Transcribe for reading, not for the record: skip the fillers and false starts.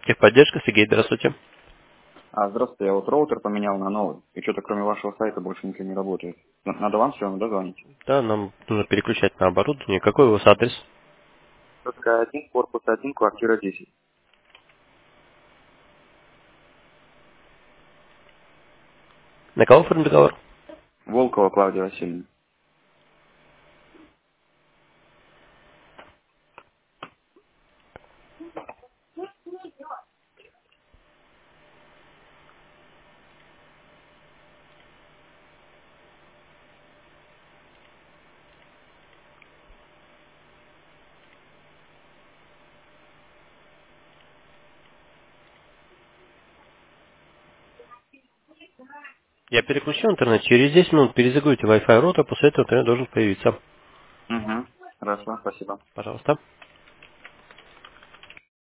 Техподдержка, Сергей, здравствуйте. Здравствуйте, я вот роутер поменял на новый, и что-то кроме вашего сайта больше ничего не работает. Надо вам все равно дозвонить. Да, нам нужно переключать на оборудование. Какой у вас адрес? Только 1, корпус 1, квартира 10. На кого оформлен договор? Волкова Клавдия Васильевна. Я переключил интернет. Через 10 минут перезагрузите Wi-Fi роутер, после этого интернет должен появиться. Угу. Хорошо, спасибо. Пожалуйста.